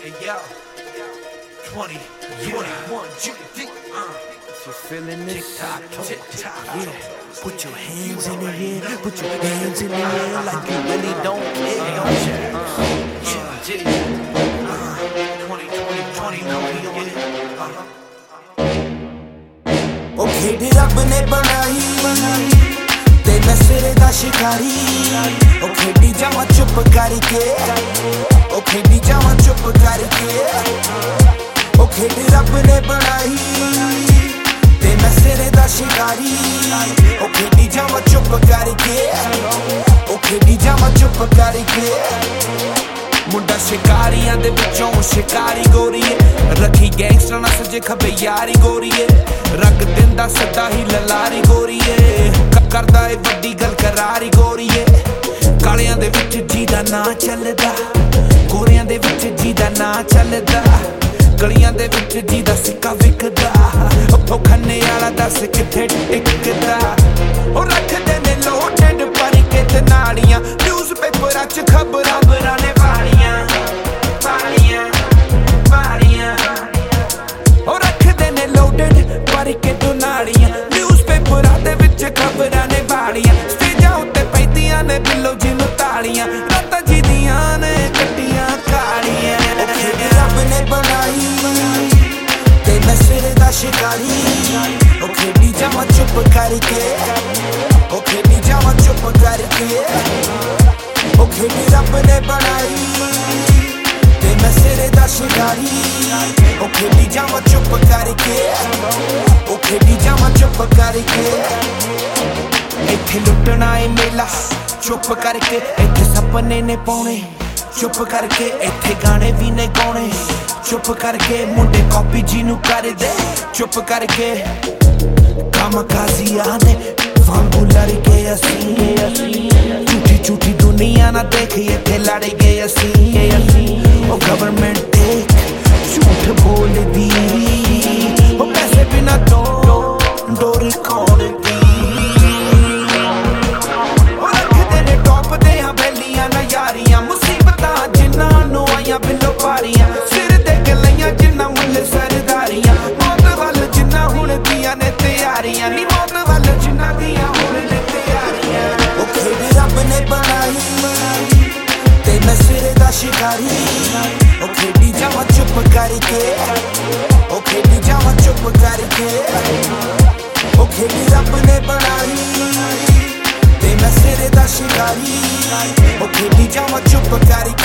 yo, 20, 21, If you're feeling this, tick-tock, yeah, put your hands in the air, put your hands in the air like you really don't care. 20, ਉਹ ਖੇਡ ਰੱਬ ਨੇ ਬਣਾਈ ਤੇ ਮੈਂ ਸਿਰੇ ਦਾ ਸ਼ਿਕਾਰੀ ਉਹ ਖੇਡੀ ਜਾਵਾਂ ਚੁੱਪ ਕਰਕੇ ਉਹ ਖੇਡੀ ਜਾਵਾਂ ਚੁੱਪ ਕਰਕੇ ਉਹ ਖੇਡ ਰੱਬ ਨੇ ਬਣਾਈ ਤੇ ਮੈਂ ਸਿਰੇ ਦਾ ਸ਼ਿਕਾਰੀ ਉਹ ਖੇਡੀ ਜਾਵਾਂ ਚੁੱਪ ਕਰਕੇ ਉਹ ਖੇਡੀ ਜਾਵਾਂ ਚੁੱਪ ਕਰਕੇ ਮੁੰਡਾ ਸ਼ਿਕਾਰੀਆਂ ਦੇ ਵਿੱਚੋਂ ਸ਼ਿਕਾਰੀ ਗੋਰੀਏ ਰੱਖੀ ਗੈਂਗਸਟਰਾਂ ਨਾਲ ਸੱਜੇ ਖੱਬੇ ਯਾਰੀ ਗੋਰੀਏ ਰੰਗ ਦਿੰਦਾ ਸਦਾ ਹੀ ਲਲਾਰੀ ਗੋਰੀਏ ਕਰਦਾ ਏ ਵੱਡੀ ਗੱਲ ਕਰਾਰੀ ਗੋਰੀਏ ਕਾਲਿਆਂ ਦੇ ਵਿੱਚ ਜੀ ਦਾ ਨਾਂ ਚੱਲਦਾ ਗੋਰਿਆਂ ਦੇ ਵਿੱਚ ਜੀ ਦਾ ਨਾਂ ਚੱਲਦਾ ਗਲੀਆਂ ਦੇ ਵਿੱਚ ਜੀ ਦਾ ਸਿੱਕਾ ਵਿਕਦਾ ਉਹ ਖੰਨੇ ਵਾਲਾ ਦੱਸ ਕਿੱਥੇ ਟਿਕਦਾ ਉਹ ਰੱਖਦੇ ਨੇ ਲੋਟਡ ਭਰ ਕੇ ਤੇ ਨਾਲੀਆਂ ਨਿਊਜ਼ ਪੇਪਰਾਂ 'ਚ ਖਬਰਾਂ ਨੇ ਉਹ ਰੱਖਦੇ ਨੇ ਲੋਟਡ ਭਰ ਕੇ ਤੇ ਨਾਲੀਆਂ ਨਿਊਜ਼ ਪੇਪਰਾਂ ਦੇ ਵਿੱਚ ਖਬਰਾਂ ਨੇ ਵਾਲੀਆਂ ਸਟੇਜਾਂ ਉੱਤੇ ਪੈਂਦੀਆਂ ਨੇ ਬਿੱਲੋ ਜੀ ਨੂੰ ਤਾਲੀਆਂ ਰਾਤਾਂ ਜੀ ਦੀਆਂ ਨੇ ਕੱਟੀਆਂ ਕਾਲੀਆਂ ਉਹ ਖੇਡ ਰੱਬ ਨੇ ਬਣਾਈ ਤੇ ਮੈਂ ਸਿਰੇ ਦਾ ਸ਼ਿਕਾਰੀ ਉਹ ਖੇਡੀ ਜਾਵਾਂ ਚੁੱਪ ਕਰਕੇ ਉਹ ਖੇਡੀ ਜਾਵਾਂ ਚੁੱਪ ਕਰਕੇ ਉਹ ਖੇਡ ਰੱਬ ਨੇ ਬਣਾਈ ਤੇ ਮੈਂ ਸਿਰੇ ਦਾ ਸ਼ਿਕਾਰੀ ਉਹ ਖੇਡੀ ਜਾਵਾਂ ਚੁੱਪ ਕਰਕੇ ਉਹ ਖੇਡੀ ਜਾਵਾਂ ਚੁੱਪ ਕਰਕੇ ਇੱਥੇ ਲੁੱਟਣਾ ਏ ਮੇਲਾ ਚੁੱਪ ਕਰਕੇ ਇੱਥੇ ਸੁਪਨੇ ਨੇ ਪਾਉਣੇ ਚੁੱਪ ਕਰਕੇ ਇੱਥੇ ਗਾਣੇ ਵੀ ਨੇ ਗਾਉਣੇ ਚੁੱਪ ਕਰਕੇ ਮੁੰਡੇ ਕਾਪੀ ਜੀ ਨੂੰ ਕਰਦੇ ਚੁੱਪ ਕਰਕੇ ਕੰਮ ਕਾਜ਼ੀਆਂ ਦੇ ਵਾਂਗੂ ਲੜ ਗਏ ਅਸੀਂ ਝੂਠੀ ਦੁਨੀਆ ਨਾ ਦੇਖੀ ਇੱਥੇ ਲੜ ਗਏ ਅਸੀਂ ਉਹ ਗਵਰਨਮੈਂਟ ਤੇ ਝੂਠ ਬੋਲਦੀ ਉਹ ਪੈਸੇ ਬਿਨਾ ਡੋਰ ਖੋਲਦੀ ਉਹ ਰੱਖਦੇ ਨੇ ਟੌਪ ਤੇ ਹਵੇਲੀਆਂ ਨਾ ਯਾਰੀਆਂ ਮੁਸੀਬਤਾਂ ਜਿਨ੍ਹਾਂ ਨੂੰ ਆਈਆਂ ਬਿੱਲੋ ਪਾਰੀਆਂ ਸਿਰ ਤੇ ਗਲੀਆਂ ਜਿਨ੍ਹਾਂ ਮੁੱਲ ਸਰਦਾਰੀਆਂ ਮੌਤ ਵੱਲ ਜਿਨ੍ਹਾਂ ਹੁਣ ਦੀਆਂ ਨੇ ਤਿਆਰੀਆਂ ਨੀ ਮੌਤ ਵੱਲ ਜਿਨ੍ਹਾਂ ਦੀਆਂ ਹੁਣ ਨੇ ਤਿਆਰੀਆਂ ਉਹ ਖੇਡ ਰੱਬ ਨੇ ਬਣਾਈ ਤੇ ਮੈਂ ਸਿਰੇ ਦਾ ਸ਼ਿਕਾਰੀ ਉਹ ਖੇਡੀ ਜਾਵਾਂ ਚੁੱਪ ਕਰਕੇ ਉਹ ਖੇਡੀ ਜਾਵਾਂ ਚੁੱਪ ਕਰਕੇ ਉਹ ਖੇਡੀ ਰੱਬ ਨੇ ਬਣਾਈ ਤੇ ਮੈਂ ਸਿਰੇ ਦਾ ਸ਼ਿਕਾਰੀ ਉਹ ਖੇਡੀ ਜਾਵਾਂ ਚੁੱਪ ਕਰਕੇ